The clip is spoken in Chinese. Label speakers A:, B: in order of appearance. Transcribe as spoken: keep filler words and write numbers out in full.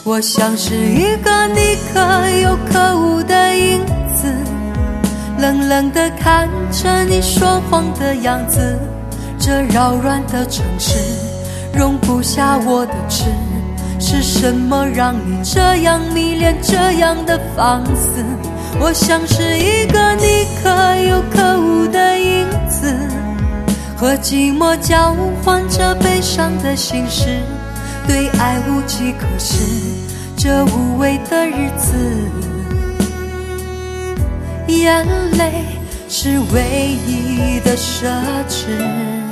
A: 我像是一个你可有可无的影子，冷冷地看着你说谎的样子。这扰乱的城市容不下我的痴，是什么让你这样迷恋，这样的放肆？我像是一个你可有可无的影子，和寂寞交换着悲伤的心事，对爱无计可施，这无味的日子。眼泪是唯一的奢侈。